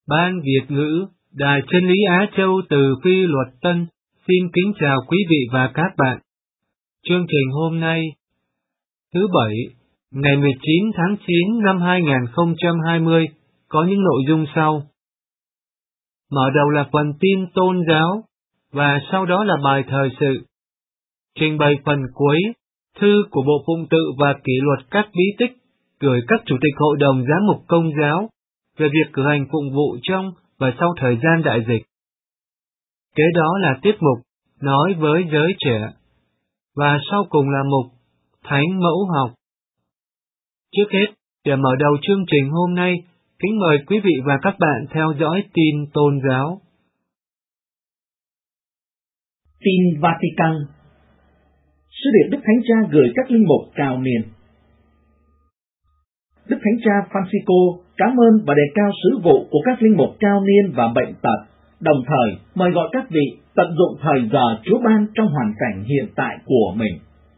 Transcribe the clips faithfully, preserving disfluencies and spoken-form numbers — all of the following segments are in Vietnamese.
Ban Việt ngữ, Đài Chân lý Á Châu từ Phi Luật Tân, xin kính chào quý vị và các bạn. Chương trình hôm nay, thứ Bảy, ngày mười chín tháng chín năm hai nghìn không trăm hai mươi, có những nội dung sau. Mở đầu là phần tin tôn giáo, và sau đó là bài thời sự. Trình bày phần cuối, thư của Bộ Phụng tự và Kỷ luật các bí tích gửi các chủ tịch hội đồng giám mục Công giáo về việc cử hành phụng vụ trong và sau thời gian đại dịch. Kế đó là tiết mục nói với giới trẻ, và sau cùng là mục Thánh Mẫu học. Trước hết, để mở đầu chương trình hôm nay, kính mời quý vị và các bạn theo dõi tin tôn giáo. Tin Vatican. Sứ điệp Đức Thánh Cha gửi các linh mục cao niên. Đức Thánh Cha Francisco cảm ơn và đề cao sứ vụ của các linh mục cao niên và bệnh tật, đồng thời mời gọi các vị tận dụng thời giờ Chúa ban trong hoàn cảnh hiện tại của mình.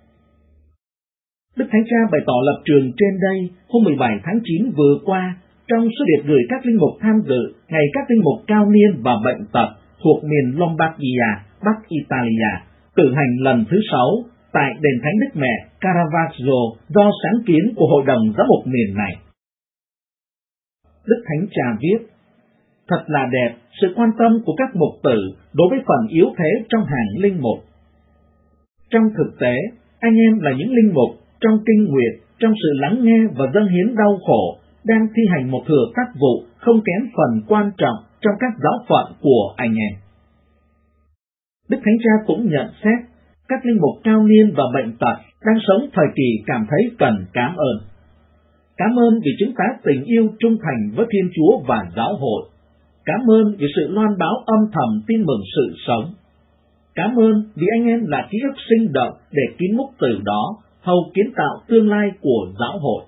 Đức Thánh Cha bày tỏ lập trường trên đây hôm mười bảy tháng chín vừa qua trong sứ điệp gửi các linh mục tham dự ngày các linh mục cao niên và bệnh tật thuộc miền Lombardia, Bắc Italia, cử hành lần thứ sáu tại đền Thánh Đức Mẹ Caravaggio do sáng kiến của Hội đồng Giám mục miền này. Đức Thánh Cha viết: thật là đẹp sự quan tâm của các mục tử đối với phần yếu thế trong hàng linh mục. Trong thực tế, anh em là những linh mục trong kinh nguyện, trong sự lắng nghe và dâng hiến đau khổ, đang thi hành một thừa tác vụ không kém phần quan trọng trong các giáo phận của anh em. Đức Thánh Cha cũng nhận xét các linh mục cao niên và bệnh tật đang sống thời kỳ cảm thấy cần cảm ơn. Cảm ơn vì chúng ta tình yêu trung thành với Thiên Chúa và giáo hội. Cảm ơn vì sự loan báo âm thầm tin mừng sự sống. Cảm ơn vì anh em là ký ức sinh động để kín múc từ đó, hầu kiến tạo tương lai của giáo hội.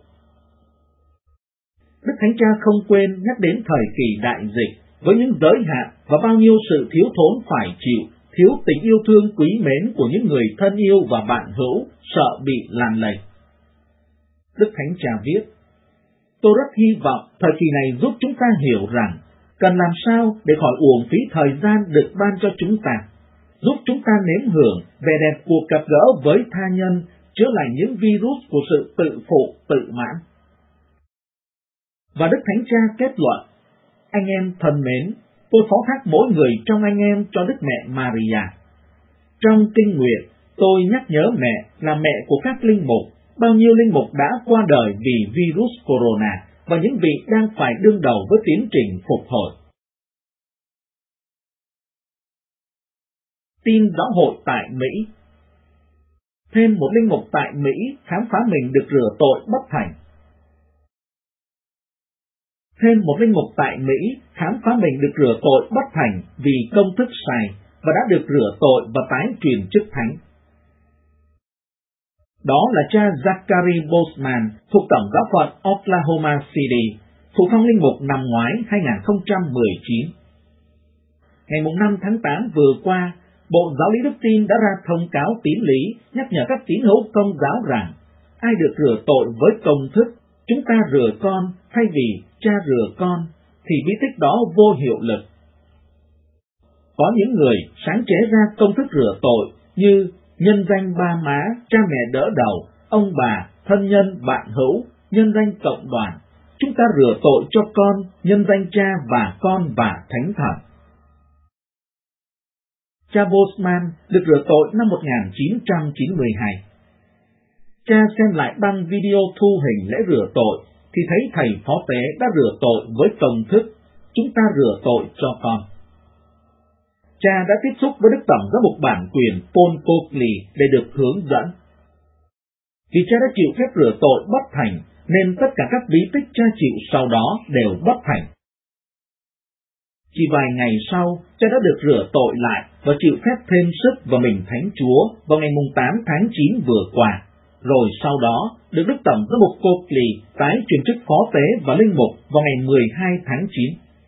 Đức Thánh Cha không quên nhắc đến thời kỳ đại dịch với những giới hạn và bao nhiêu sự thiếu thốn phải chịu, thiếu tình yêu thương quý mến của những người thân yêu và bạn hữu, sợ bị lan lây. Đức Thánh Cha viết: tôi rất hy vọng thời kỳ này giúp chúng ta hiểu rằng cần làm sao để khỏi uổng phí thời gian được ban cho chúng ta, giúp chúng ta nếm hưởng vẻ đẹp cuộc gặp gỡ với tha nhân, chữa lành những virus của sự tự phụ, tự mãn. Và Đức Thánh Cha kết luận: anh em thân mến, tôi phó thác mỗi người trong anh em cho Đức Mẹ Maria. Trong kinh nguyện, tôi nhắc nhớ mẹ là mẹ của các linh mục, bao nhiêu linh mục đã qua đời vì virus corona và những vị đang phải đương đầu với tiến trình phục hồi. Tin giáo hội tại Mỹ. Thêm một linh mục tại Mỹ khám phá mình được rửa tội bất thành. Thêm một linh mục tại Mỹ khám phá mình được rửa tội bất thành vì công thức sai và đã được rửa tội và tái truyền chức thánh. Đó là cha Zachary Boseman thuộc Tổng giáo phận Oklahoma City, thụ phong linh mục năm ngoái hai nghìn không trăm mười chín. Ngày năm tháng tám vừa qua, Bộ Giáo lý Đức tin đã ra thông cáo tín lý nhắc nhở các tín hữu Công giáo rằng ai được rửa tội với công thức chúng ta rửa con thay vì cha rửa con thì bí tích đó vô hiệu lực. Có những người sáng chế ra công thức rửa tội như nhân danh ba má, cha mẹ đỡ đầu, ông bà, thân nhân, bạn hữu, nhân danh cộng đoàn. Chúng ta rửa tội cho con, nhân danh cha và con và thánh thần. Cha Boseman được rửa tội năm một nghìn chín trăm chín mươi hai. Cha xem lại băng video thu hình lễ rửa tội thì thấy thầy phó tế đã rửa tội với công thức chúng ta rửa tội cho con. Cha đã tiếp xúc với Đức Tổng giám mục bản quyền Paul Coakley để được hướng dẫn. Vì cha đã chịu phép rửa tội bất thành, nên tất cả các bí tích cha chịu sau đó đều bất thành. Chỉ vài ngày sau, cha đã được rửa tội lại và chịu phép thêm sức vào mình Thánh Chúa vào ngày tám tháng chín vừa qua. Rồi sau đó, được Đức Tổng giám mục Coakley tái truyền chức phó tế và linh mục vào ngày mười hai tháng chín.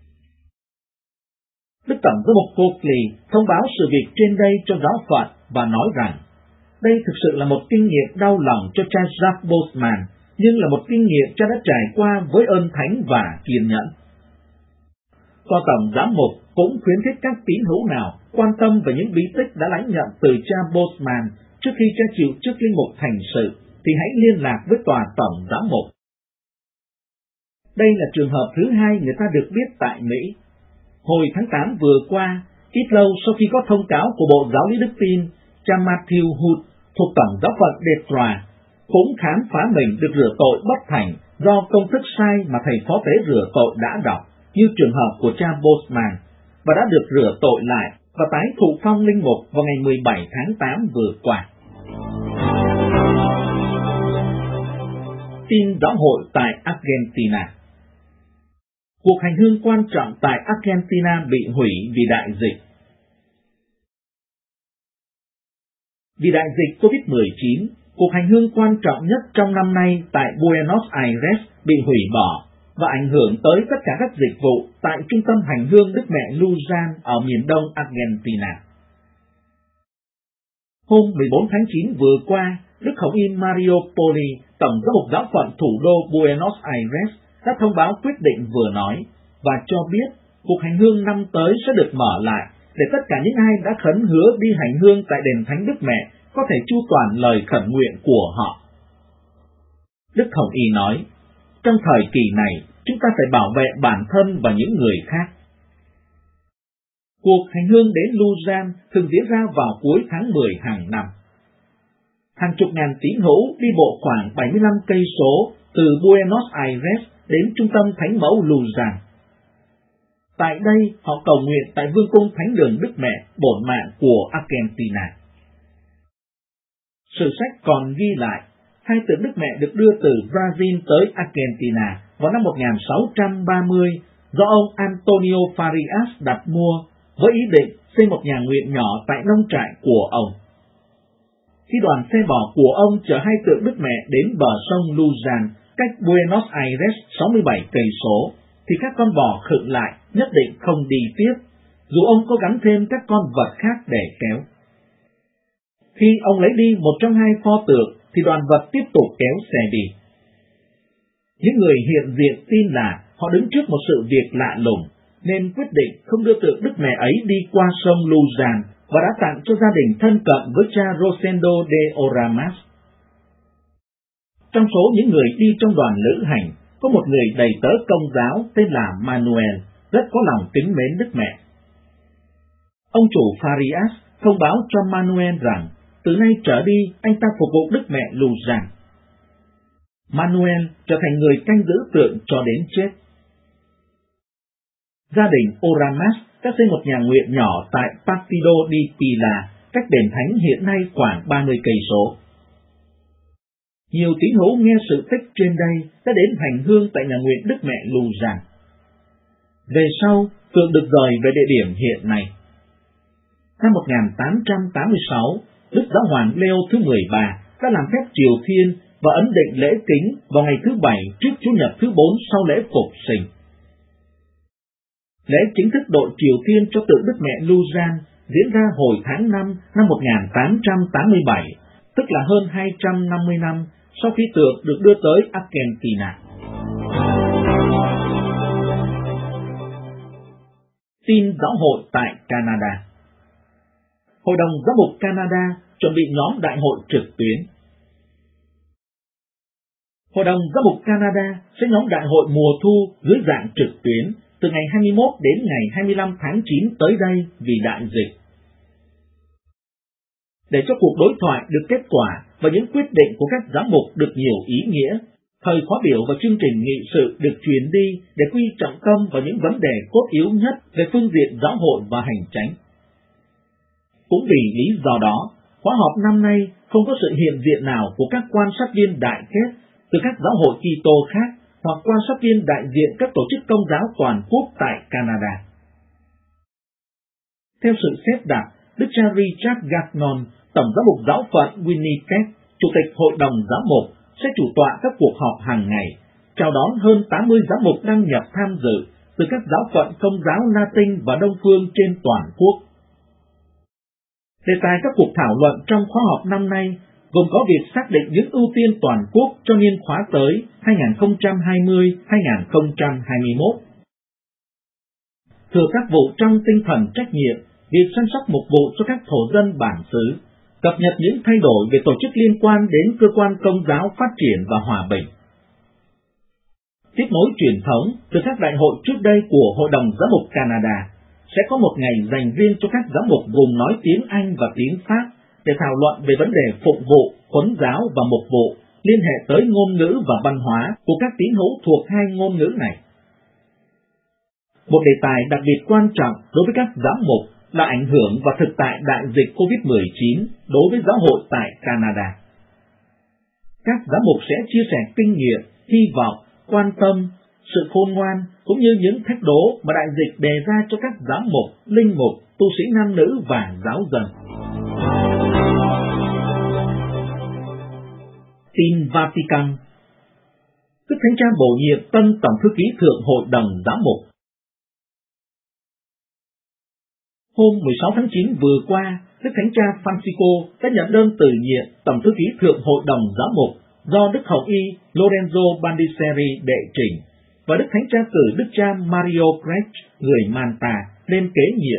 Đức Tổng giám mục Coakley thông báo sự việc trên đây cho giáo phận và nói rằng đây thực sự là một kinh nghiệm đau lòng cho cha Jack Boseman, nhưng là một kinh nghiệm cha đã trải qua với ơn thánh và kiên nhẫn. Tòa tổng giám mục cũng khuyến khích các tín hữu nào quan tâm về những bí tích đã lãnh nhận từ cha Bosman trước khi cha chịu chức linh mục thành sự thì hãy liên lạc với tòa tổng giám mục. Đây là trường hợp thứ hai người ta được biết tại Mỹ. Hồi tháng tám vừa qua, ít lâu sau khi có thông cáo của Bộ Giáo lý Đức Tin, cha Matthew Hood thuộc Tổng giáo phận Detroit cũng khám phá mình được rửa tội bất thành do công thức sai mà thầy phó tế rửa tội đã đọc, như trường hợp của cha Bosman, và đã được rửa tội lại và tái thụ phong linh mục vào ngày mười bảy tháng tám vừa qua. Tin giáo hội tại Argentina. Cuộc hành hương quan trọng tại Argentina bị hủy vì đại dịch. Vì đại dịch covid mười chín, cuộc hành hương quan trọng nhất trong năm nay tại Buenos Aires bị hủy bỏ và ảnh hưởng tới tất cả các dịch vụ tại trung tâm hành hương Đức Mẹ Luzan ở miền đông Argentina. Hôm mười bốn tháng chín vừa qua, Đức Hồng Y Mario Poli, Tổng giám mục giáo phận thủ đô Buenos Aires, đã thông báo quyết định vừa nói và cho biết cuộc hành hương năm tới sẽ được mở lại để tất cả những ai đã khấn hứa đi hành hương tại đền Thánh Đức Mẹ có thể chu toàn lời khẩn nguyện của họ. Đức Hồng Y nói, trong thời kỳ này, chúng ta phải bảo vệ bản thân và những người khác. Cuộc hành hương đến Luzan thường diễn ra vào cuối tháng mười hàng năm. Hàng chục ngàn tín hữu đi bộ khoảng bảy mươi lăm cây số từ Buenos Aires đến trung tâm Thánh mẫu Luzan. Tại đây, họ cầu nguyện tại Vương cung Thánh đường Đức Mẹ bổn mạng của Argentina. Sử sách còn ghi lại, hai tượng Đức Mẹ được đưa từ Brazil tới Argentina vào năm một nghìn sáu trăm ba mươi do ông Antonio Farias đặt mua với ý định xây một nhà nguyện nhỏ tại nông trại của ông. Khi đoàn xe bò của ông chở hai tượng Đức Mẹ đến bờ sông Luzan, cách Buenos Aires sáu mươi bảy cây số, thì các con bò khựng lại, nhất định không đi tiếp, dù ông có gắn thêm các con vật khác để kéo. Khi ông lấy đi một trong hai pho tượng, thì đoàn vật tiếp tục kéo xe đi. Những người hiện diện tin là họ đứng trước một sự việc lạ lùng, nên quyết định không đưa tượng Đức Mẹ ấy đi qua sông Luzan và đã tặng cho gia đình thân cận với cha Rosendo de Oramas. Trong số những người đi trong đoàn lữ hành, có một người đầy tớ công giáo tên là Manuel, rất có lòng kính mến Đức Mẹ. Ông chủ Farias thông báo cho Manuel rằng từ nay trở đi anh ta phục vụ Đức Mẹ Luzan. Manuel trở thành người canh giữ tượng cho đến chết. Gia đình Oramas đã xây một nhà nguyện nhỏ tại Partido di Pila, cách đền thánh hiện nay khoảng ba mươi cây số. Nhiều tín hữu nghe sự tích trên đây đã đến hành hương tại nhà nguyện Đức Mẹ Luzan. Về sau, tượng được rời về địa điểm hiện nay. Năm một nghìn tám trăm tám mươi sáu, Đức Giáo hoàng Leo thứ mười ba đã làm phép triều thiên và ấn định lễ kính vào ngày thứ bảy trước Chủ nhật thứ bốn sau lễ phục sinh. Lễ chính thức độ triều thiên cho tượng Đức Mẹ Luzan diễn ra hồi tháng năm năm một nghìn tám trăm tám mươi bảy, tức là hơn hai trăm năm mươi năm sau khi tượng được đưa tới Argentina. Tin giáo hội tại Canada. Hội đồng Giám mục Canada chuẩn bị nhóm đại hội trực tuyến. Hội đồng Giám mục Canada sẽ nhóm đại hội mùa thu dưới dạng trực tuyến từ ngày hai mươi mốt đến ngày hai mươi lăm tháng chín tới đây vì đại dịch. Để cho cuộc đối thoại được kết quả và những quyết định của các giám mục được nhiều ý nghĩa, thời khóa biểu và chương trình nghị sự được truyền đi để quy trọng tâm vào những vấn đề cốt yếu nhất về phương diện giáo hội và hành chánh. Cũng vì lý do đó, khóa họp năm nay không có sự hiện diện nào của các quan sát viên đại kết từ các giáo hội Kitô khác hoặc quan sát viên đại diện các tổ chức công giáo toàn quốc tại Canada. Theo sự xếp đặt, Đức cha Richard Gagnon, Tổng giám mục giáo phận Winnipeg, Chủ tịch Hội đồng Giám mục, sẽ chủ tọa các cuộc họp hàng ngày, chào đón hơn tám mươi giám mục đăng nhập tham dự từ các giáo phận công giáo Latin và Đông phương trên toàn quốc. Đề tài các cuộc thảo luận trong khóa họp năm nay gồm có việc xác định những ưu tiên toàn quốc cho niên khóa tới hai nghìn không trăm hai mươi đến hai nghìn không trăm hai mươi mốt. thừa các vụ trong tinh thần trách nhiệm, việc săn sóc mục vụ cho các thổ dân bản xứ, cập nhật những thay đổi về tổ chức liên quan đến cơ quan công giáo phát triển và hòa bình. Tiếp nối truyền thống từ các đại hội trước đây của Hội đồng Giám mục Canada, sẽ có một ngày dành riêng cho các giám mục vùng nói tiếng Anh và tiếng Pháp để thảo luận về vấn đề phụng vụ, huấn giáo và mục vụ liên hệ tới ngôn ngữ và văn hóa của các tín hữu thuộc hai ngôn ngữ này. Một đề tài đặc biệt quan trọng đối với các giám mục là ảnh hưởng và thực tại đại dịch covid mười chín đối với giáo hội tại Canada. Các giám mục sẽ chia sẻ kinh nghiệm, hy vọng, quan tâm, sự khôn ngoan cũng như những thách đố mà đại dịch đề ra cho các giám mục, linh mục, tu sĩ nam nữ và giáo dân. Tin Vatican. Đức Thánh Cha bổ nhiệm tân Tổng thư ký Thượng Hội đồng Giám mục. Hôm mười sáu tháng chín vừa qua, Đức Thánh Cha Francisco đã nhận đơn từ nhiệm Tổng thư ký Thượng Hội đồng Giám mục do Đức Hồng Y Lorenzo Bandiseri đệ trình, và Đức Thánh Cha cử Đức cha Mario Grech, người Manta, lên kế nhiệm.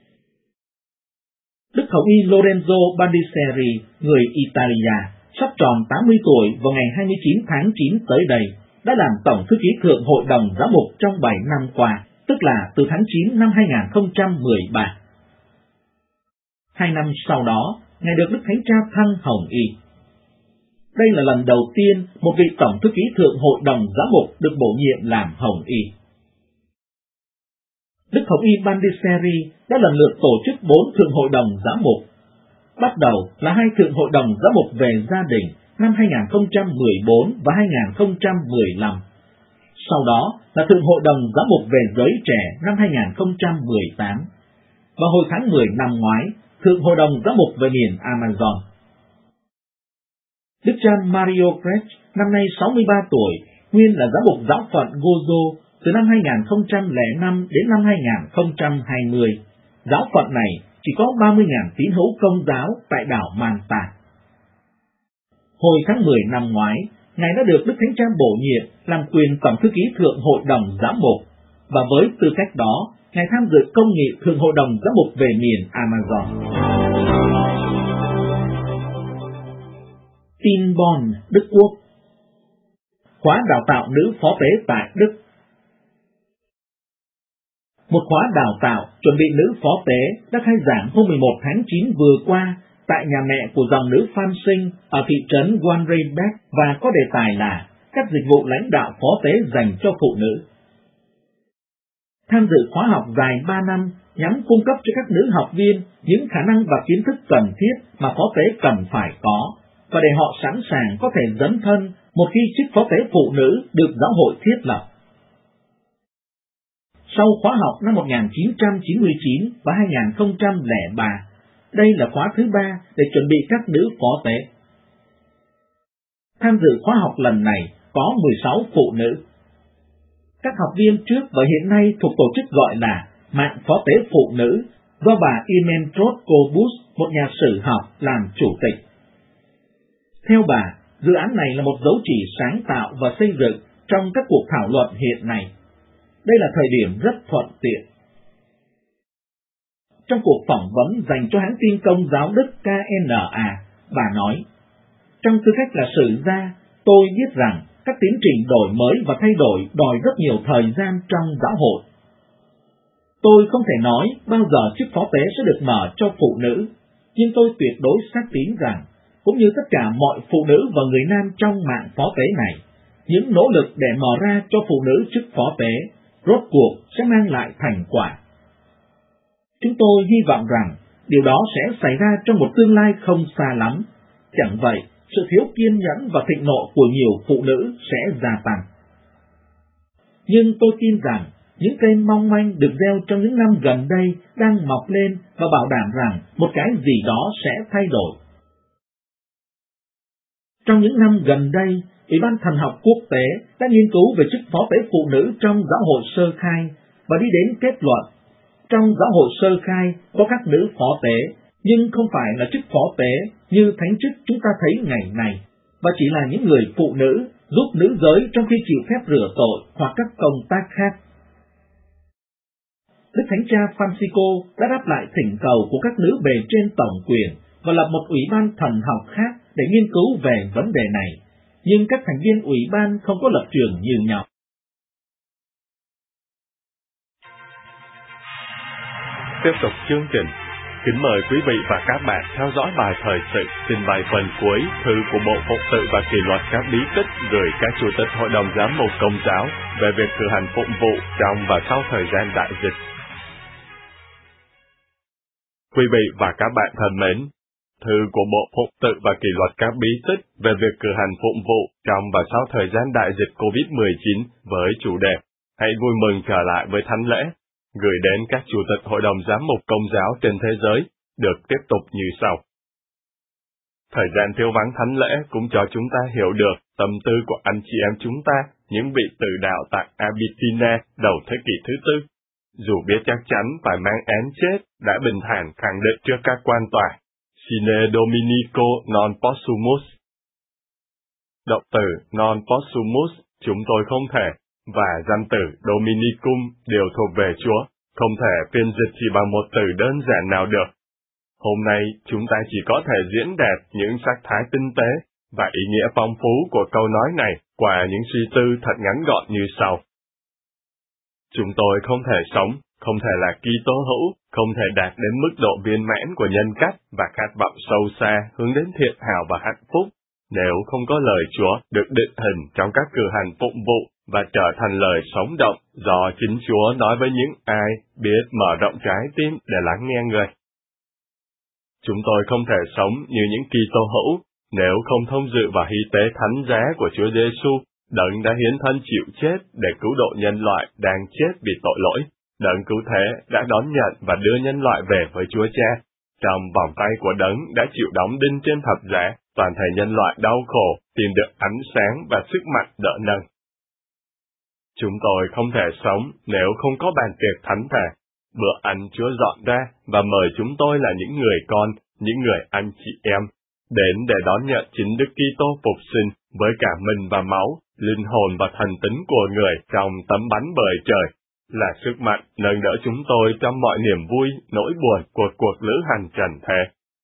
Đức Hồng Y Lorenzo Bandiseri, người Italia, sắp tròn tám mươi tuổi vào ngày hai mươi chín tháng chín tới đây, đã làm Tổng thư ký Thượng Hội đồng Giám mục trong bảy năm qua, tức là từ tháng chín năm hai nghìn không trăm mười ba. Hai năm sau đó, Ngài được Đức Thánh Cha thăng Hồng Y. Đây là lần đầu tiên một vị Tổng thư ký Thượng Hội đồng Giám mục được bổ nhiệm làm Hồng Y. Đức Hồng Y Bandiseri đã lần lượt tổ chức bốn Thượng Hội đồng Giám mục. Bắt đầu là hai Thượng Hội đồng Giám mục về gia đình năm hai nghìn không trăm mười bốn và hai nghìn không trăm mười lăm. Sau đó là Thượng Hội đồng Giám mục về giới trẻ năm hai nghìn không trăm mười tám. Và hồi tháng mười năm ngoái, Thượng Hội đồng Giám mục về miền Amazon. Đức cha Mario Grech, năm nay sáu mươi ba tuổi, nguyên là giám mục giáo phận Gozo từ năm hai nghìn không trăm lẻ năm đến năm hai nghìn không trăm hai mươi. Giáo phận này chỉ có ba mươi nghìn tín hữu Công giáo tại đảo Manta. Hồi tháng mười năm ngoái, Ngài đã được Đức Thánh Cha bổ nhiệm làm quyền Tổng thư ký Thượng Hội đồng Giám mục, và với tư cách đó, Ngài tham dự công nghị Thượng Hội đồng Giám mục về miền Amazon. Tin Bonn, Đức Quốc. Khóa đào tạo nữ phó tế tại Đức. Một khóa đào tạo chuẩn bị nữ phó tế đã khai giảng hôm mười một tháng chín vừa qua tại nhà mẹ của dòng nữ Phan Sinh ở thị trấn Wanrebeck, và có đề tài là các dịch vụ lãnh đạo phó tế dành cho phụ nữ. Tham dự khóa học dài ba năm nhằm cung cấp cho các nữ học viên những khả năng và kiến thức cần thiết mà phó tế cần phải có, và để họ sẵn sàng có thể dấn thân một khi chức phó tế phụ nữ được giáo hội thiết lập. Sau khóa học năm một nghìn chín trăm chín mươi chín và hai nghìn không trăm lẻ ba, đây là khóa thứ ba để chuẩn bị các nữ phó tế. Tham dự khóa học lần này có mười sáu phụ nữ. Các học viên trước và hiện nay thuộc tổ chức gọi là Mạng Phó tế Phụ Nữ, do bà Imentrod Kobus, một nhà sử học, làm chủ tịch. Theo bà, dự án này là một dấu chỉ sáng tạo và xây dựng trong các cuộc thảo luận hiện nay. Đây là thời điểm rất thuận tiện. Trong cuộc phỏng vấn dành cho hãng tin Công giáo Đức K N A, bà nói, trong tư cách là sử gia, tôi biết rằng các tiến trình đổi mới và thay đổi đòi rất nhiều thời gian trong giáo hội. Tôi không thể nói bao giờ chức phó tế sẽ được mở cho phụ nữ, nhưng tôi tuyệt đối xác tín rằng, cũng như tất cả mọi phụ nữ và người nam trong mạng phó tế này, những nỗ lực để mở ra cho phụ nữ chức phó tế, rốt cuộc sẽ mang lại thành quả. Chúng tôi hy vọng rằng điều đó sẽ xảy ra trong một tương lai không xa lắm. Chẳng vậy, sự thiếu kiên nhẫn và thịnh nộ của nhiều phụ nữ sẽ gia tăng. Nhưng tôi tin rằng những cây mong manh được gieo trong những năm gần đây đang mọc lên và bảo đảm rằng một cái gì đó sẽ thay đổi. Trong những năm gần đây, Ủy ban Thần học Quốc tế đã nghiên cứu về chức phó tế phụ nữ trong giáo hội sơ khai và đi đến kết luận, trong giáo hội sơ khai có các nữ phó tế, nhưng không phải là chức phó tế như thánh chức chúng ta thấy ngày này, và chỉ là những người phụ nữ giúp nữ giới trong khi chịu phép rửa tội hoặc các công tác khác. Đức Thánh Cha Francisco đã đáp lại thỉnh cầu của các nữ bề trên tổng quyền và lập một ủy ban thần học khác để nghiên cứu về vấn đề này, nhưng các thành viên ủy ban không có lập trường như nhau. Tiếp tục chương trình, kính mời quý vị và các bạn theo dõi bài thời sự trình bày phần cuối thư của Bộ Phục sự và Kỷ luật các bí tích gửi các chủ tịch Hội đồng Giám mục Công giáo về việc cử hành phụng vụ trong và sau thời gian đại dịch. Quý vị và các bạn thân mến, thư của Bộ Phục sự và Kỷ luật các bí tích về việc cử hành phụng vụ trong và sau thời gian đại dịch covid mười chín với chủ đề Hãy vui mừng trở lại với thánh lễ, gửi đến các chủ tịch Hội đồng Giám mục Công giáo trên thế giới, được tiếp tục như sau. Thời gian thiếu vắng thánh lễ cũng cho chúng ta hiểu được tâm tư của anh chị em chúng ta, những vị tử đạo tại Abyssinia đầu thế kỷ thứ tư. Dù biết chắc chắn phải mang án chết, đã bình thản khẳng định trước các quan tòa, Sine Dominico non possumus. Động từ non possumus, chúng tôi không thể, và danh từ Dominicum đều thuộc về Chúa, không thể phiên dịch chỉ bằng một từ đơn giản nào được. Hôm nay, chúng ta chỉ có thể diễn đạt những sắc thái tinh tế và ý nghĩa phong phú của câu nói này qua những suy tư thật ngắn gọn như sau. Chúng tôi không thể sống, không thể là Kitô hữu, không thể đạt đến mức độ viên mãn của nhân cách và khát vọng sâu xa hướng đến thiện hảo và hạnh phúc, nếu không có lời Chúa được định hình trong các cử hành phụng vụ và trở thành lời sống động do chính Chúa nói với những ai biết mở rộng trái tim để lắng nghe người. Chúng tôi không thể sống như những Kitô hữu nếu không thông dự vào hy tế thánh giá của Chúa Giêsu, Đấng đã hiến thân chịu chết để cứu độ nhân loại đang chết vì tội lỗi. Đấng cứu thế đã đón nhận và đưa nhân loại về với Chúa Cha. Trong vòng tay của Đấng đã chịu đóng đinh trên thập giá, toàn thể nhân loại đau khổ tìm được ánh sáng và sức mạnh đỡ nâng. Chúng tôi không thể sống nếu không có bàn tiệc thánh thể. Bữa ăn Chúa dọn ra và mời chúng tôi là những người con, những người anh chị em, đến để đón nhận chính Đức Kitô phục sinh với cả mình và máu, linh hồn và thần tính của người trong tấm bánh bời trời, là sức mạnh nâng đỡ chúng tôi trong mọi niềm vui, nỗi buồn của cuộc lữ hành trần thế.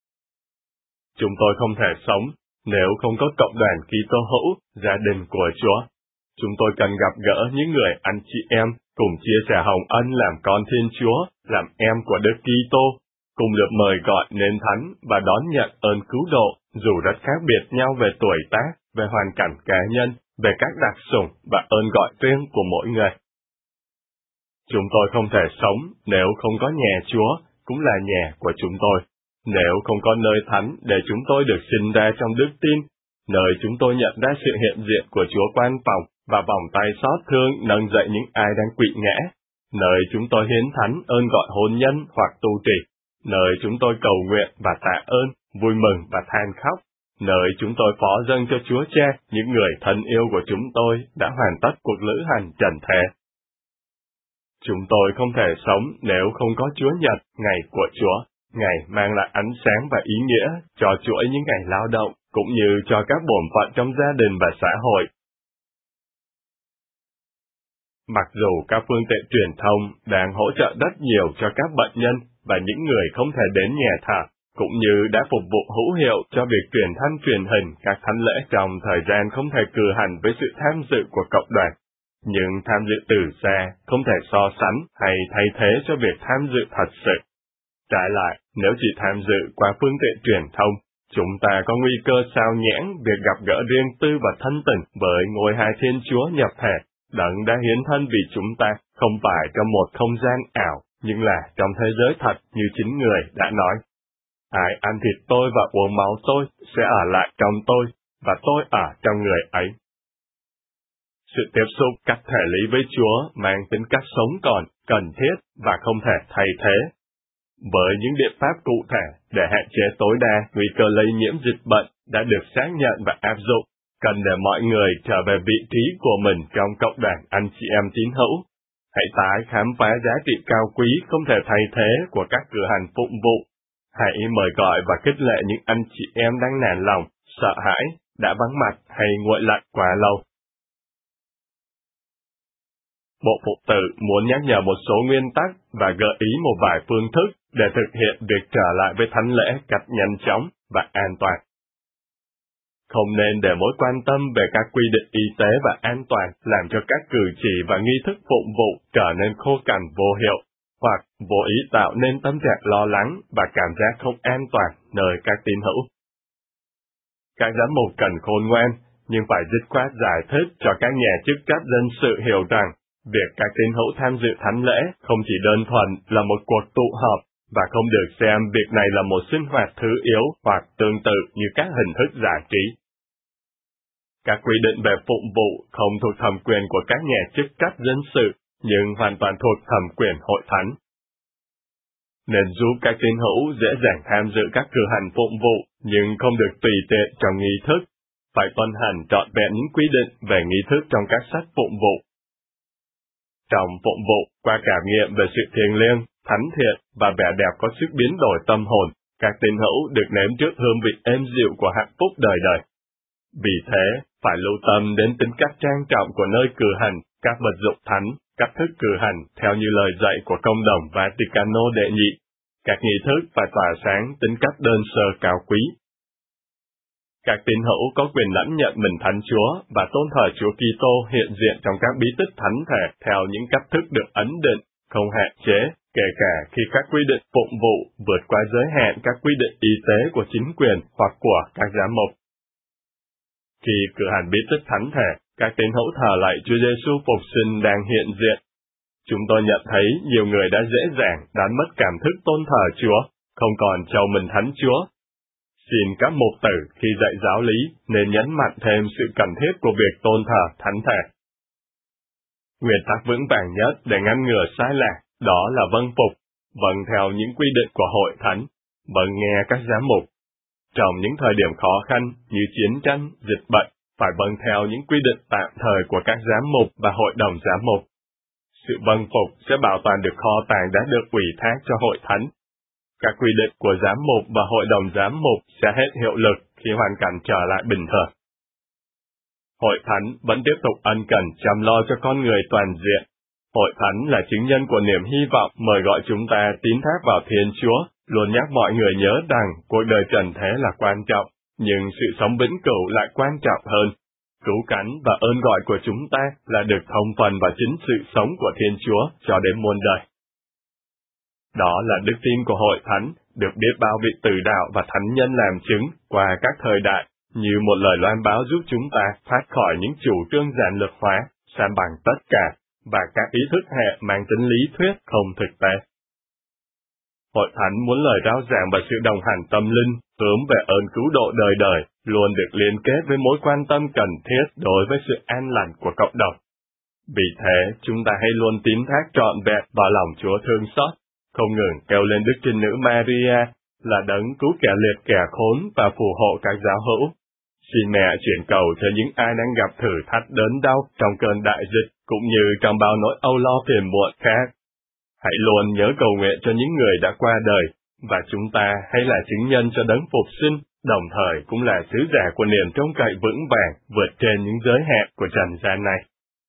Chúng tôi không thể sống nếu không có cộng đoàn Kitô hữu, gia đình của Chúa. Chúng tôi cần gặp gỡ những người anh chị em, cùng chia sẻ hồng ân làm con Thiên Chúa, làm em của Đức Kitô, cùng được mời gọi nên thánh và đón nhận ơn cứu độ, dù rất khác biệt nhau về tuổi tác, về hoàn cảnh cá nhân, về các đặc sủng và ơn gọi riêng của mỗi người. Chúng tôi không thể sống nếu không có nhà Chúa, cũng là nhà của chúng tôi. Nếu không có nơi thánh để chúng tôi được sinh ra trong đức tin, nơi chúng tôi nhận ra sự hiện diện của Chúa quan phòng và vòng tay xót thương nâng dậy những ai đang quỵ ngã, nơi chúng tôi hiến thánh ơn gọi hôn nhân hoặc tu trì, nơi chúng tôi cầu nguyện và tạ ơn, vui mừng và than khóc, nơi chúng tôi phó dâng cho Chúa Cha những người thân yêu của chúng tôi đã hoàn tất cuộc lữ hành trần thế. Chúng tôi không thể sống nếu không có Chúa Nhật, ngày của Chúa, ngày mang lại ánh sáng và ý nghĩa cho chuỗi những ngày lao động, cũng như cho các bổn phận trong gia đình và xã hội. Mặc dù các phương tiện truyền thông đang hỗ trợ rất nhiều cho các bệnh nhân và những người không thể đến nhà thờ, cũng như đã phục vụ hữu hiệu cho việc truyền thanh truyền hình các thánh lễ trong thời gian không thể cử hành với sự tham dự của cộng đoàn, nhưng tham dự từ xa không thể so sánh hay thay thế cho việc tham dự thật sự. Trái lại, nếu chỉ tham dự qua phương tiện truyền thông, chúng ta có nguy cơ sao nhãng việc gặp gỡ riêng tư và thân tình với ngôi hai Thiên Chúa nhập thể, Đấng đã hiến thân vì chúng ta, không phải trong một không gian ảo, nhưng là trong thế giới thật như chính người đã nói. Ai ăn thịt tôi và uống máu tôi sẽ ở lại trong tôi, và tôi ở trong người ấy. Sự tiếp xúc cách thể lý với Chúa mang tính cách sống còn, cần thiết và không thể thay thế. Với những biện pháp cụ thể để hạn chế tối đa nguy cơ lây nhiễm dịch bệnh đã được xác nhận và áp dụng, cần để mọi người trở về vị trí của mình trong cộng đoàn anh chị em tín hữu. Hãy tái khám phá giá trị cao quý không thể thay thế của các cử hành phụng vụ. Hãy mời gọi và khích lệ những anh chị em đang nản lòng, sợ hãi, đã vắng mặt hay nguội lạnh quá lâu. Bộ Phụng tự muốn nhắc nhở một số nguyên tắc và gợi ý một vài phương thức để thực hiện việc trở lại với thánh lễ cách nhanh chóng và an toàn. Không nên để mối quan tâm về các quy định y tế và an toàn làm cho các cử chỉ và nghi thức phụng vụ trở nên khô cằn vô hiệu, hoặc vô ý tạo nên tâm trạng lo lắng và cảm giác không an toàn nơi các tín hữu. Các giám mục cần khôn ngoan, nhưng phải dứt khoát giải thích cho các nhà chức trách dân sự hiểu rằng, việc các tín hữu tham dự thánh lễ không chỉ đơn thuần là một cuộc tụ họp, và không được xem việc này là một sinh hoạt thứ yếu hoặc tương tự như các hình thức giải trí. Các quy định về phụng vụ không thuộc thẩm quyền của các nhà chức trách dân sự, nhưng hoàn toàn thuộc thẩm quyền hội thánh. Nên giúp các tín hữu dễ dàng tham dự các cử hành phụng vụ, nhưng không được tùy tiện trong nghi thức, phải tuân hành trọn vẹn những quy định về nghi thức trong các sách phụng vụ. Trong phụng vụ, qua cảm nghiệm về sự thiêng liêng, thánh thiện và vẻ đẹp có sức biến đổi tâm hồn, các tín hữu được nếm trước hương vị êm dịu của hạnh phúc đời đời. Vì thế, phải lưu tâm đến tính cách trang trọng của nơi cử hành, các vật dụng thánh, cách thức cử hành theo như lời dạy của công đồng Vaticano đệ nhị. Các nghi thức phải tỏa sáng tính cách đơn sơ cao quý. Các tín hữu có quyền lãnh nhận mình thánh Chúa và tôn thờ Chúa Kitô hiện diện trong các bí tích thánh thể theo những cách thức được ấn định, không hạn chế, kể cả khi các quy định phụng vụ vượt qua giới hạn các quy định y tế của chính quyền hoặc của các giám mục. Khi cử hành bí tích thánh thể, các tín hữu thờ lạy Chúa Giêsu phục sinh đang hiện diện. Chúng tôi nhận thấy nhiều người đã dễ dàng đánh mất cảm thức tôn thờ Chúa, không còn trầu mình thánh Chúa. Xin các mục tử khi dạy giáo lý nên nhấn mạnh thêm sự cần thiết của việc tôn thờ thánh thể. Nguyên tắc vững vàng nhất để ngăn ngừa sai lạc đó là vâng phục, vâng theo những quy định của hội thánh, vâng nghe các giám mục. Trong những thời điểm khó khăn như chiến tranh, dịch bệnh, phải vâng theo những quy định tạm thời của các giám mục và hội đồng giám mục. Sự vâng phục sẽ bảo toàn được kho tàng đã được ủy thác cho hội thánh. Các quy định của giám mục và hội đồng giám mục sẽ hết hiệu lực khi hoàn cảnh trở lại bình thường. Hội thánh vẫn tiếp tục ân cần chăm lo cho con người toàn diện. Hội thánh là chứng nhân của niềm hy vọng mời gọi chúng ta tín thác vào Thiên Chúa, luôn nhắc mọi người nhớ rằng cuộc đời trần thế là quan trọng, nhưng sự sống vĩnh cửu lại quan trọng hơn. Cứu cánh và ơn gọi của chúng ta là được thông phần vào chính sự sống của Thiên Chúa cho đến muôn đời. Đó là đức tin của hội thánh, được biết bao vị tử đạo và thánh nhân làm chứng qua các thời đại, như một lời loan báo giúp chúng ta thoát khỏi những chủ trương giản lược hóa, san bằng tất cả, và các ý thức hệ mang tính lý thuyết không thực tế. Hội thánh muốn lời rao giảng và sự đồng hành tâm linh, hướng về ơn cứu độ đời đời, luôn được liên kết với mối quan tâm cần thiết đối với sự an lành của cộng đồng. Vì thế, chúng ta hãy luôn tín thác trọn vẹn vào lòng Chúa thương xót, không ngừng kêu lên Đức Trinh Nữ Maria, là đấng cứu kẻ liệt kẻ khốn và phù hộ các giáo hữu. Xin mẹ chuyển cầu cho những ai đang gặp thử thách đớn đau trong cơn đại dịch, cũng như trong bao nỗi âu lo phiền muộn khác. Hãy luôn nhớ cầu nguyện cho những người đã qua đời, và chúng ta hãy là chứng nhân cho đấng phục sinh, đồng thời cũng là sứ giả của niềm trông cậy vững vàng vượt trên những giới hạn của trần gian này.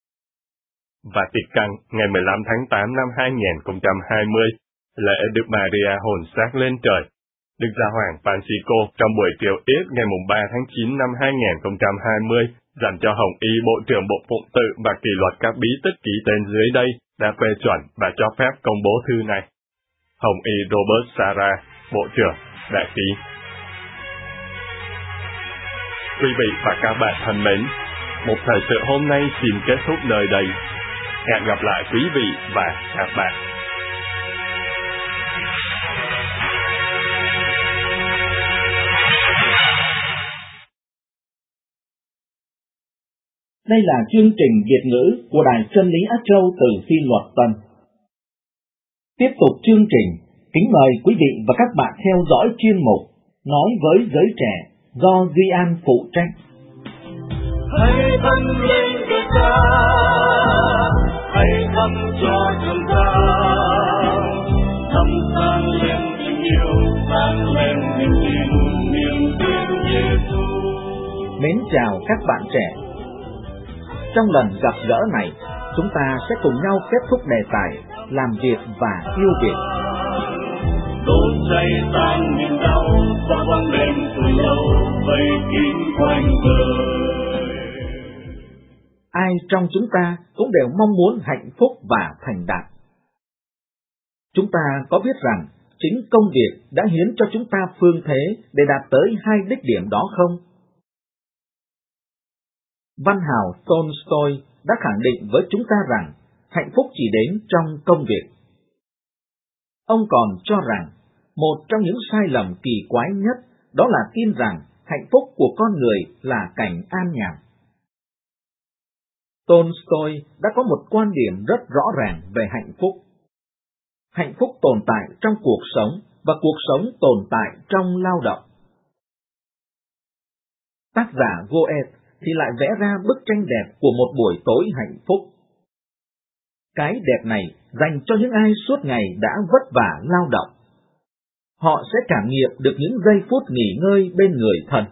Vatican, ngày mười lăm tháng tám năm hai nghìn không trăm hai mươi, lễ Đức Maria hồn xác lên trời. Đức Giáo hoàng Francisco trong buổi triều yết ngày ba tháng chín năm hai nghìn không trăm hai mươi dành cho Hồng Y Bộ trưởng Bộ Phụng tự và kỷ luật các bí tích ký tên dưới đây đã phê chuẩn và cho phép công bố thư này. Hồng Y Robert Sarah, Bộ trưởng, đã ký. Quý vị và các bạn thân mến, một thời sự hôm nay xin kết thúc nơi đây. Hẹn gặp lại quý vị và các bạn. Đây là chương trình Việt ngữ của Đài Chân lý Á Châu từ Phi Luật Tân. Tiếp tục chương trình, kính mời quý vị và các bạn theo dõi chuyên mục Nói với giới trẻ do Duy An phụ trách. Hãy dâng lên với ta, hãy thắp cho chúng ta, thắp sáng lên tình yêu, sáng lên niềm tin, niềm tin Giêsu. Mến chào các bạn trẻ. Trong lần gặp gỡ này, chúng ta sẽ cùng nhau kết thúc đề tài làm việc và yêu việc. Đốt cháy tan niềm đau, và bóng đêm từ lâu vây kín quanh đời. Ai trong chúng ta cũng đều mong muốn hạnh phúc và thành đạt. Chúng ta có biết rằng chính công việc đã hiến cho chúng ta phương thế để đạt tới hai đích điểm đó không? Văn hào Tolstoy đã khẳng định với chúng ta rằng hạnh phúc chỉ đến trong công việc. Ông còn cho rằng một trong những sai lầm kỳ quái nhất đó là tin rằng hạnh phúc của con người là cảnh an nhàn. Tolstoy đã có một quan điểm rất rõ ràng về hạnh phúc. Hạnh phúc tồn tại trong cuộc sống và cuộc sống tồn tại trong lao động. Tác giả Goethe thì lại vẽ ra bức tranh đẹp của một buổi tối hạnh phúc. Cái đẹp này dành cho những ai suốt ngày đã vất vả lao động. Họ sẽ cảm nghiệm được những giây phút nghỉ ngơi bên người thân.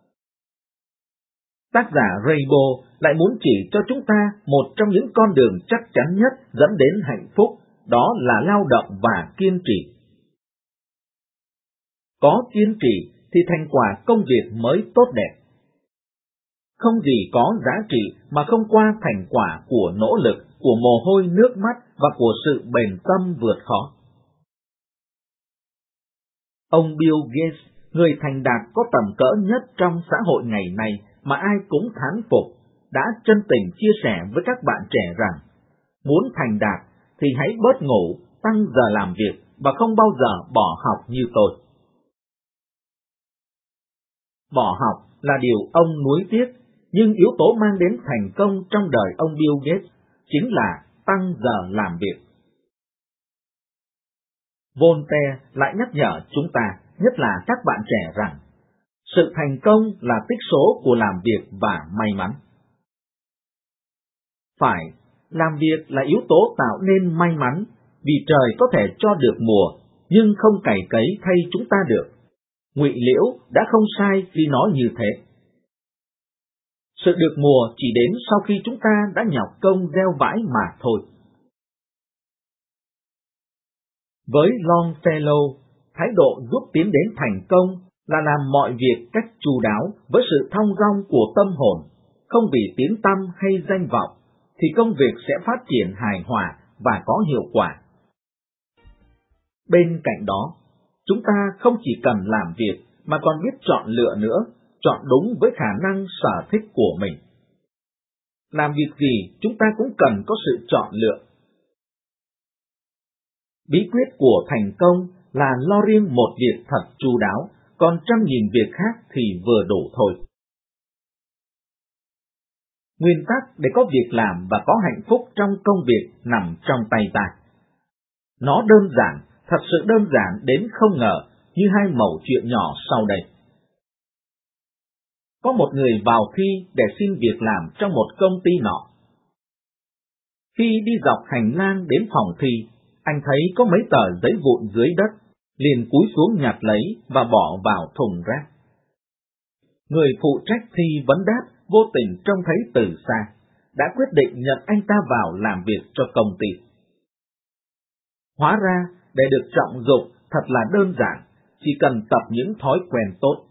Tác giả Raybo lại muốn chỉ cho chúng ta một trong những con đường chắc chắn nhất dẫn đến hạnh phúc, đó là lao động và kiên trì. Có kiên trì thì thành quả công việc mới tốt đẹp. Không gì có giá trị mà không qua thành quả của nỗ lực, của mồ hôi nước mắt và của sự bền tâm vượt khó. Ông Bill Gates, người thành đạt có tầm cỡ nhất trong xã hội ngày nay mà ai cũng thán phục, đã chân tình chia sẻ với các bạn trẻ rằng muốn thành đạt thì hãy bớt ngủ, tăng giờ làm việc và không bao giờ bỏ học như tôi. Bỏ học là điều ông nuối tiếc, nhưng yếu tố mang đến thành công trong đời ông Bill Gates chính là tăng giờ làm việc. Voltaire lại nhắc nhở chúng ta, nhất là các bạn trẻ rằng, sự thành công là tích số của làm việc và may mắn. Phải, làm việc là yếu tố tạo nên may mắn, vì trời có thể cho được mùa, nhưng không cày cấy thay chúng ta được. Ngụy Liễu đã không sai khi nói như thế. Sự được mùa chỉ đến sau khi chúng ta đã nhọc công gieo vãi mà thôi. Với Longfellow, thái độ giúp tiến đến thành công là làm mọi việc cách chu đáo với sự thong dong của tâm hồn, không vì tiếng tăm hay danh vọng, thì công việc sẽ phát triển hài hòa và có hiệu quả. Bên cạnh đó, chúng ta không chỉ cần làm việc mà còn biết chọn lựa nữa, chọn đúng với khả năng sở thích của mình. Làm việc gì chúng ta cũng cần có sự chọn lựa. Bí quyết của thành công là lo riêng một việc thật chu đáo, còn trăm nghìn việc khác thì vừa đủ thôi. Nguyên tắc để có việc làm và có hạnh phúc trong công việc nằm trong tay ta. Nó đơn giản, thật sự đơn giản đến không ngờ, như hai mẩu chuyện nhỏ sau đây. Có một người vào thi để xin việc làm trong một công ty nọ. Khi đi dọc hành lang đến phòng thi, anh thấy có mấy tờ giấy vụn dưới đất, liền cúi xuống nhặt lấy và bỏ vào thùng rác. Người phụ trách thi vấn đáp vô tình trông thấy từ xa, đã quyết định nhận anh ta vào làm việc cho công ty. Hóa ra, để được trọng dụng thật là đơn giản, chỉ cần tập những thói quen tốt.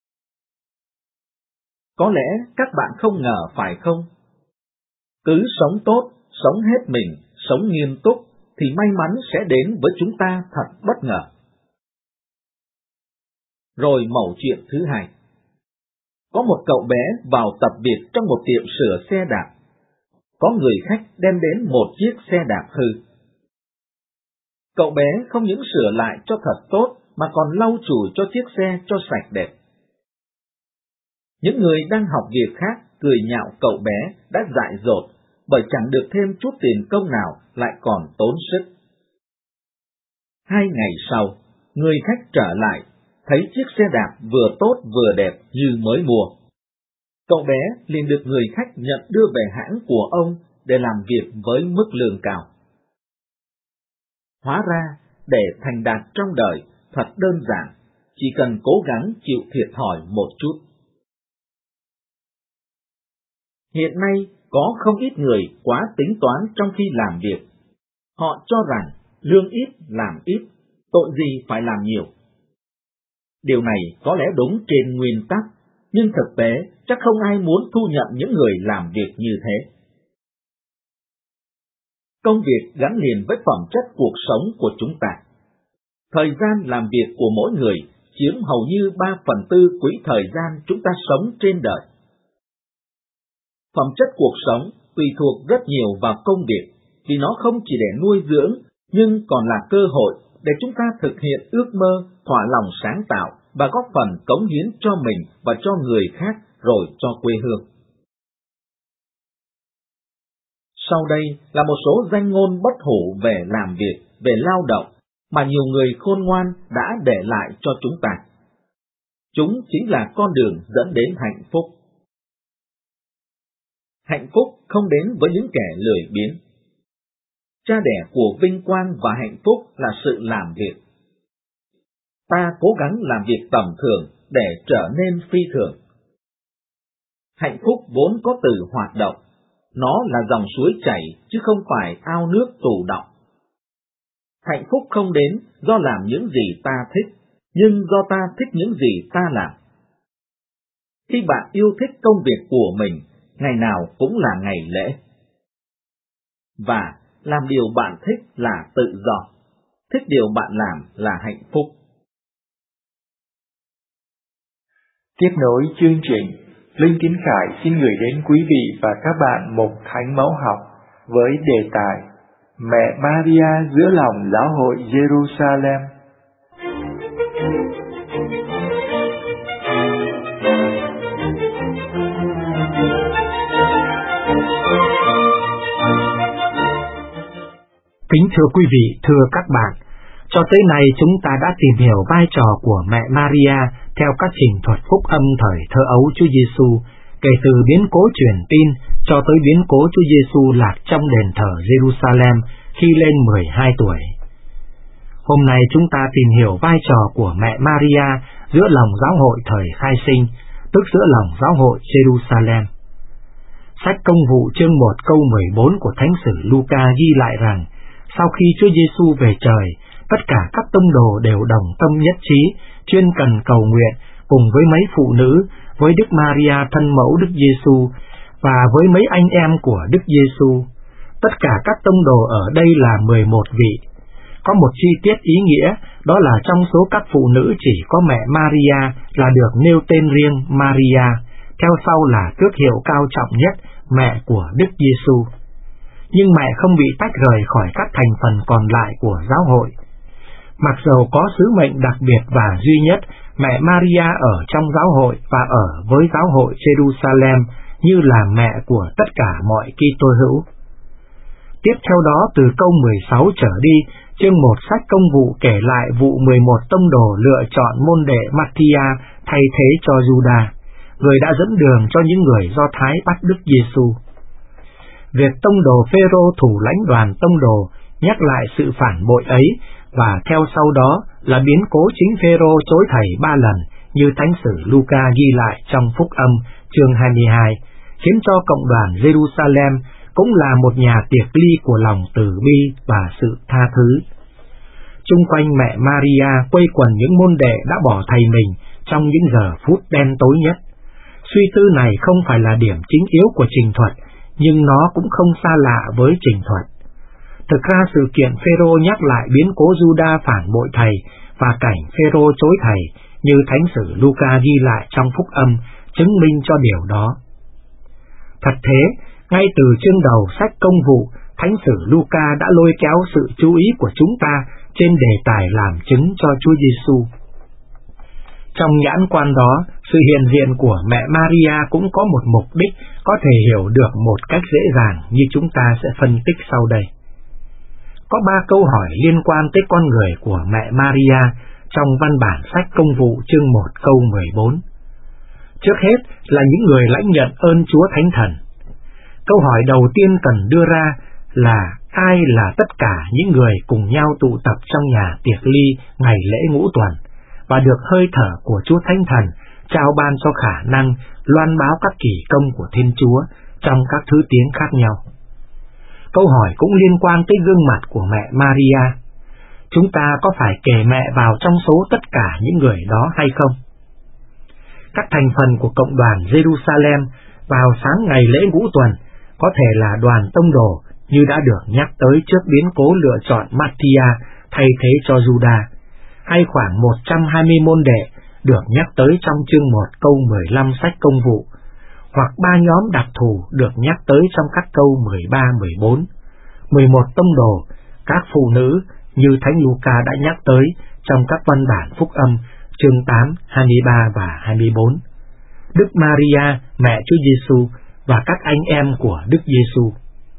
Có lẽ các bạn không ngờ phải không? Cứ sống tốt, sống hết mình, sống nghiêm túc, thì may mắn sẽ đến với chúng ta thật bất ngờ. Rồi mẩu chuyện thứ hai. Có một cậu bé vào tập việc trong một tiệm sửa xe đạp. Có người khách đem đến một chiếc xe đạp hư. Cậu bé không những sửa lại cho thật tốt mà còn lau chùi cho chiếc xe cho sạch đẹp. Những người đang học việc khác cười nhạo cậu bé đã dại dột, bởi chẳng được thêm chút tiền công nào lại còn tốn sức. Hai ngày sau, người khách trở lại, thấy chiếc xe đạp vừa tốt vừa đẹp như mới mua. Cậu bé liền được người khách nhận đưa về hãng của ông để làm việc với mức lương cao. Hóa ra, để thành đạt trong đời thật đơn giản, chỉ cần cố gắng chịu thiệt thòi một chút. Hiện nay, có không ít người quá tính toán trong khi làm việc. Họ cho rằng lương ít làm ít, tội gì phải làm nhiều. Điều này có lẽ đúng trên nguyên tắc, nhưng thực tế chắc không ai muốn thu nhận những người làm việc như thế. Công việc gắn liền với phẩm chất cuộc sống của chúng ta. Thời gian làm việc của mỗi người chiếm hầu như ba phần tư quỹ thời gian chúng ta sống trên đời. Phẩm chất cuộc sống tùy thuộc rất nhiều vào công việc, vì nó không chỉ để nuôi dưỡng, nhưng còn là cơ hội để chúng ta thực hiện ước mơ, thỏa lòng sáng tạo và góp phần cống hiến cho mình và cho người khác rồi cho quê hương. Sau đây là một số danh ngôn bất hủ về làm việc, về lao động mà nhiều người khôn ngoan đã để lại cho chúng ta. Chúng chính là con đường dẫn đến hạnh phúc. Hạnh phúc không đến với những kẻ lười biếng. Cha đẻ của vinh quang và hạnh phúc là sự làm việc. Ta cố gắng làm việc tầm thường để trở nên phi thường. Hạnh phúc vốn có từ hoạt động. Nó là dòng suối chảy chứ không phải ao nước tù đọng. Hạnh phúc không đến do làm những gì ta thích, nhưng do ta thích những gì ta làm. Khi bạn yêu thích công việc của mình, ngày nào cũng là ngày lễ. Và làm điều bạn thích là tự do. Thích điều bạn làm là hạnh phúc. Tiếp nối chương trình, Linh Kính Khải xin gửi đến quý vị và các bạn một thánh mẫu học với đề tài Mẹ Maria giữa lòng giáo hội Jerusalem. Kính thưa quý vị, thưa các bạn, cho tới nay chúng ta đã tìm hiểu vai trò của mẹ Maria theo các trình thuật phúc âm thời thơ ấu Chúa Giêsu, kể từ biến cố truyền tin cho tới biến cố Chúa Giêsu lạc trong đền thờ Jerusalem khi lên mười hai tuổi. Hôm nay chúng ta tìm hiểu vai trò của mẹ Maria giữa lòng giáo hội thời khai sinh, tức giữa lòng giáo hội Jerusalem. Sách Công vụ chương một câu mười bốn của Thánh sử Luca ghi lại rằng, sau khi Chúa Giêsu về trời, tất cả các tông đồ đều đồng tâm nhất trí, chuyên cần cầu nguyện cùng với mấy phụ nữ, với Đức Maria thân mẫu Đức Giêsu và với mấy anh em của Đức Giêsu. Tất cả các tông đồ ở đây là mười một vị. Có một chi tiết ý nghĩa, đó là trong số các phụ nữ chỉ có mẹ Maria là được nêu tên riêng Maria, theo sau là tước hiệu cao trọng nhất, mẹ của Đức Giêsu. Nhưng mẹ không bị tách rời khỏi các thành phần còn lại của giáo hội. Mặc dầu có sứ mệnh đặc biệt và duy nhất, mẹ Maria ở trong giáo hội và ở với giáo hội Jerusalem như là mẹ của tất cả mọi Kitô hữu. Tiếp theo đó từ câu mười sáu trở đi, chương một sách Công vụ kể lại vụ mười một tông đồ lựa chọn môn đệ Matthia thay thế cho Juda, người đã dẫn đường cho những người Do Thái bắt Đức Giêsu. Việc tông đồ Phêrô thủ lãnh đoàn tông đồ nhắc lại sự phản bội ấy, và theo sau đó là biến cố chính Phêrô chối thầy ba lần như Thánh sử Luca ghi lại trong Phúc âm chương hai mươi hai, khiến cho cộng đoàn Jerusalem cũng là một nhà tiệc ly của lòng từ bi và sự tha thứ. Chung quanh mẹ Maria quây quần những môn đệ đã bỏ thầy mình trong những giờ phút đen tối nhất. Suy tư này không phải là điểm chính yếu của trình thuật, nhưng nó cũng không xa lạ với trình thuật. Thực ra sự kiện Phêrô nhắc lại biến cố Juda phản bội thầy và cảnh Phêrô chối thầy như Thánh sử Luca ghi lại trong Phúc âm chứng minh cho điều đó. Thật thế, ngay từ chương đầu sách Công vụ, Thánh sử Luca đã lôi kéo sự chú ý của chúng ta trên đề tài làm chứng cho Chúa Giêsu. Trong nhãn quan đó, sự hiện diện của mẹ Maria cũng có một mục đích có thể hiểu được một cách dễ dàng như chúng ta sẽ phân tích sau đây. Có ba câu hỏi liên quan tới con người của mẹ Maria trong văn bản sách Công vụ chương một câu mười bốn. Trước hết là những người lãnh nhận ơn Chúa Thánh Thần. Câu hỏi đầu tiên cần đưa ra là ai là tất cả những người cùng nhau tụ tập trong nhà tiệc ly ngày lễ ngũ tuần và được hơi thở của Chúa Thánh Thần trao ban cho khả năng loan báo các kỳ công của Thiên Chúa, trong các thứ tiếng khác nhau. Câu hỏi cũng liên quan tới gương mặt của mẹ Maria. Chúng ta có phải kể mẹ vào trong số tất cả những người đó hay không? Các thành phần của cộng đoàn Jerusalem vào sáng ngày lễ ngũ tuần có thể là đoàn tông đồ như đã được nhắc tới trước biến cố lựa chọn Mattia thay thế cho Juda, hay khoảng một trăm hai mươi môn đệ được nhắc tới trong chương một câu mười lăm sách Công vụ, hoặc ba nhóm đặc thù được nhắc tới trong các câu mười ba mười bốn, mười một tông đồ, các phụ nữ như Thánh Luca đã nhắc tới trong các văn bản phúc âm chương tám, hai mươi ba và hai mươi bốn, Đức Maria, mẹ Chúa Giêsu và các anh em của Đức Giêsu.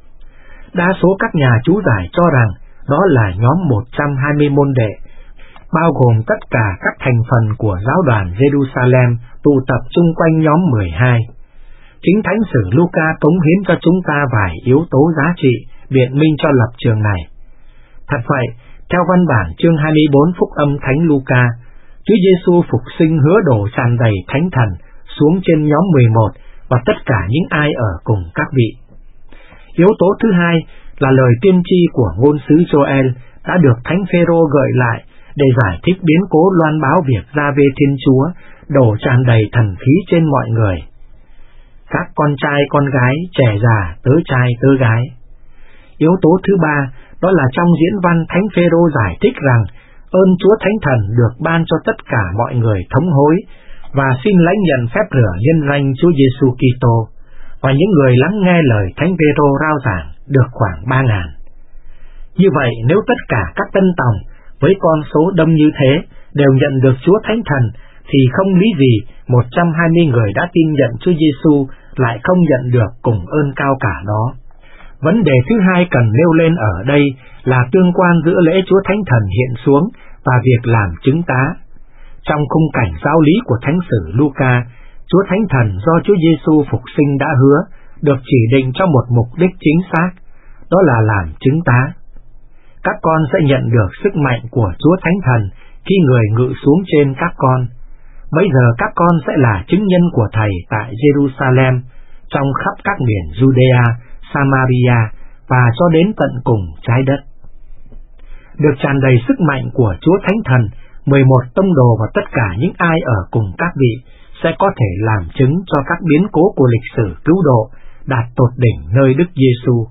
Đa số các nhà chú giải cho rằng đó là nhóm một trăm hai mươi môn đệ, bao gồm tất cả các thành phần của giáo đoàn Jerusalem tụ tập chung quanh nhóm mười hai. Chính Thánh sử Luca cống hiến cho chúng ta vài yếu tố giá trị biện minh cho lập trường này. Thật vậy, theo văn bản chương hai mươi bốn phúc âm Thánh Luca, Chúa Giêsu phục sinh hứa đổ tràn đầy Thánh Thần xuống trên nhóm mười một và tất cả những ai ở cùng các vị. Yếu tố thứ hai là lời tiên tri của ngôn sứ Joel đã được Thánh Phêrô gợi lại để giải thích biến cố loan báo việc Gia-vê Thiên Chúa đổ tràn đầy thần khí trên mọi người. Các con trai con gái, trẻ già, tớ trai tớ gái. Yếu tố thứ ba đó là trong diễn văn Thánh Phêrô giải thích rằng ơn Chúa Thánh Thần được ban cho tất cả mọi người thống hối và xin lãnh nhận phép rửa nhân danh Chúa Giêsu Kitô, và những người lắng nghe lời Thánh Phêrô rao giảng được khoảng ba ngàn. Như vậy, nếu tất cả các tân tòng với con số đông như thế đều nhận được Chúa Thánh Thần, thì không lý gì một trăm hai mươi người đã tin nhận Chúa Giêsu lại không nhận được cùng ơn cao cả đó. Vấn đề thứ hai cần nêu lên ở đây là tương quan giữa lễ Chúa Thánh Thần hiện xuống và việc làm chứng tá. Trong khung cảnh giáo lý của Thánh sử Luca, Chúa Thánh Thần do Chúa Giêsu phục sinh đã hứa được chỉ định cho một mục đích chính xác, đó là làm chứng tá. Các con sẽ nhận được sức mạnh của Chúa Thánh Thần khi người ngự xuống trên các con. Bây giờ các con sẽ là chứng nhân của Thầy tại Jerusalem, trong khắp các miền Judea, Samaria và cho đến tận cùng trái đất. Được tràn đầy sức mạnh của Chúa Thánh Thần, mười một tông đồ và tất cả những ai ở cùng các vị sẽ có thể làm chứng cho các biến cố của lịch sử cứu độ đạt tột đỉnh nơi Đức Giêsu.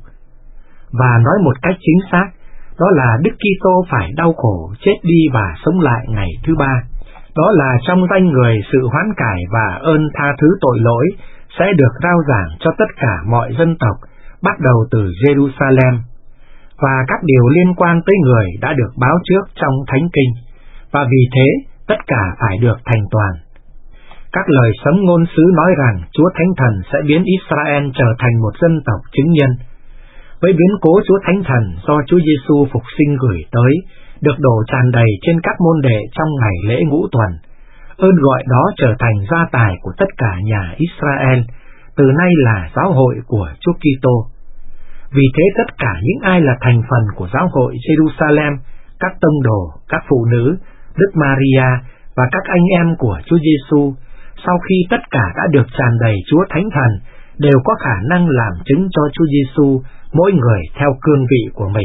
Và nói một cách chính xác, đó là Đức Kitô phải đau khổ, chết đi và sống lại ngày thứ ba. Đó là trong danh người sự hoán cải và ơn tha thứ tội lỗi sẽ được rao giảng cho tất cả mọi dân tộc, bắt đầu từ Jerusalem. Và các điều liên quan tới người đã được báo trước trong Thánh Kinh, và vì thế tất cả phải được thành toàn. Các lời sấm ngôn sứ nói rằng Chúa Thánh Thần sẽ biến Israel trở thành một dân tộc chứng nhân. Với biến cố Chúa Thánh Thần do Chúa Giêsu phục sinh gửi tới, được đổ tràn đầy trên các môn đệ trong ngày lễ ngũ tuần, ơn gọi đó trở thành gia tài của tất cả nhà Israel, từ nay là giáo hội của Chúa Kitô. Vì thế tất cả những ai là thành phần của giáo hội Jerusalem, các tông đồ, các phụ nữ, Đức Maria và các anh em của Chúa Giêsu, sau khi tất cả đã được tràn đầy Chúa Thánh Thần, đều có khả năng làm chứng cho Chúa Giêsu, mỗi người theo cương vị của mình.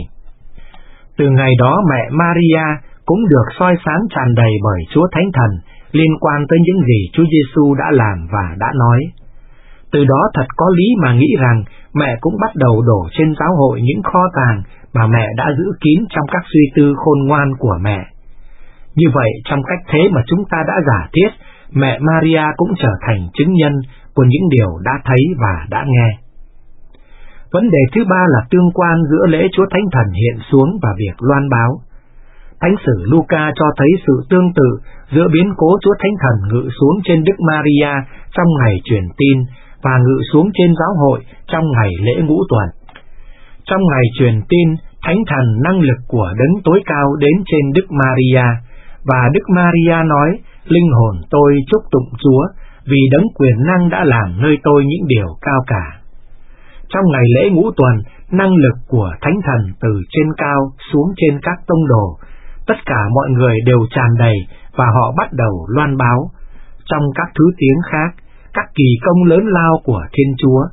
Từ ngày đó mẹ Maria cũng được soi sáng tràn đầy bởi Chúa Thánh Thần liên quan tới những gì Chúa Giêsu đã làm và đã nói. Từ đó thật có lý mà nghĩ rằng mẹ cũng bắt đầu đổ trên giáo hội những kho tàng mà mẹ đã giữ kín trong các suy tư khôn ngoan của mẹ. Như vậy, trong cách thế mà chúng ta đã giả thiết, mẹ Maria cũng trở thành chứng nhân của những điều đã thấy và đã nghe. Vấn đề thứ ba là tương quan giữa lễ Chúa Thánh Thần hiện xuống và việc loan báo. Thánh sử Luca cho thấy sự tương tự giữa biến cố Chúa Thánh Thần ngự xuống trên Đức Maria trong ngày truyền tin và ngự xuống trên giáo hội trong ngày lễ ngũ tuần. Trong ngày truyền tin, Thánh Thần năng lực của Đấng Tối Cao đến trên Đức Maria, và Đức Maria nói, linh hồn tôi chúc tụng Chúa, vì Đấng quyền năng đã làm nơi tôi những điều cao cả. Trong ngày lễ ngũ tuần, năng lực của Thánh Thần từ trên cao xuống trên các tông đồ, tất cả mọi người đều tràn đầy và họ bắt đầu loan báo trong các thứ tiếng khác, các kỳ công lớn lao của Thiên Chúa,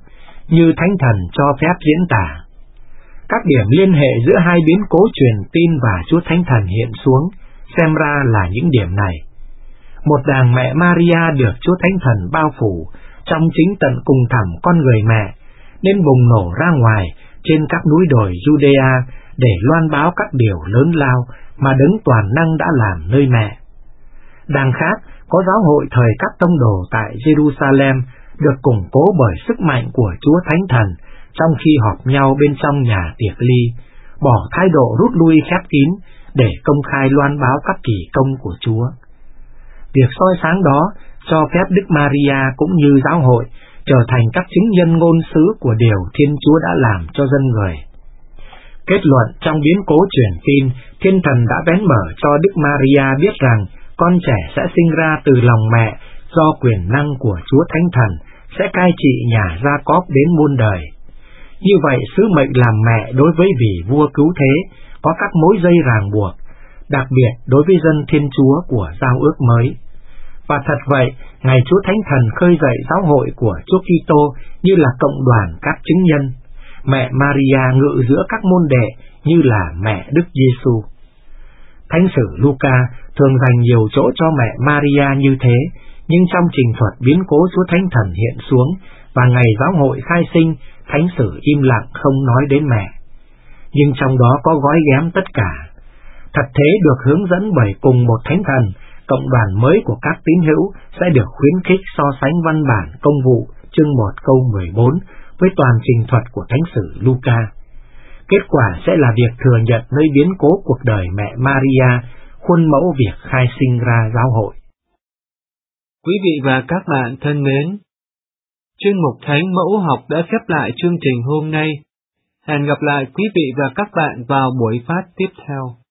như Thánh Thần cho phép diễn tả. Các điểm liên hệ giữa hai biến cố truyền tin và Chúa Thánh Thần hiện xuống, xem ra là những điểm này. Một đàng mẹ Maria được Chúa Thánh Thần bao phủ trong chính tận cùng thẳm con người mẹ, nên bùng nổ ra ngoài trên các núi đồi Judea để loan báo các điều lớn lao mà Đấng toàn năng đã làm nơi mẹ. Đằng khác, có giáo hội thời các tông đồ tại Jerusalem được củng cố bởi sức mạnh của Chúa Thánh Thần trong khi họp nhau bên trong nhà tiệc ly, bỏ thái độ rút lui khép kín để công khai loan báo các kỳ công của Chúa. Việc soi sáng đó cho phép Đức Maria cũng như giáo hội trở thành các chứng nhân ngôn sứ của điều Thiên Chúa đã làm cho dân người. Kết luận trong biến cố truyền tin, Thiên Thần đã bén mở cho Đức Maria biết rằng con trẻ sẽ sinh ra từ lòng mẹ do quyền năng của Chúa Thánh Thần sẽ cai trị nhà Gia-cóp đến muôn đời. Như vậy, sứ mệnh làm mẹ đối với vị vua cứu thế có các mối dây ràng buộc, đặc biệt đối với dân Thiên Chúa của giao ước mới. Và thật vậy, ngày Chúa Thánh Thần khơi dậy giáo hội của Chúa Kitô như là cộng đoàn các chứng nhân, mẹ Maria ngự giữa các môn đệ như là mẹ Đức Giêsu. Thánh sử Luca thường dành nhiều chỗ cho mẹ Maria như thế, nhưng trong trình thuật biến cố Chúa Thánh Thần hiện xuống và ngày giáo hội khai sinh, thánh sử im lặng không nói đến mẹ. Nhưng trong đó có gói ghém tất cả. Thật thế được hướng dẫn bởi cùng một Thánh Thần, cộng đoàn mới của các tín hữu sẽ được khuyến khích so sánh văn bản công vụ chương một câu mười bốn với toàn trình thuật của thánh sử Luca. Kết quả sẽ là việc thừa nhận nơi biến cố cuộc đời mẹ Maria, khuôn mẫu việc khai sinh ra giáo hội. Quý vị và các bạn thân mến, chuyên mục Thánh Mẫu Học đã khép lại chương trình hôm nay. Hẹn gặp lại quý vị và các bạn vào buổi phát tiếp theo.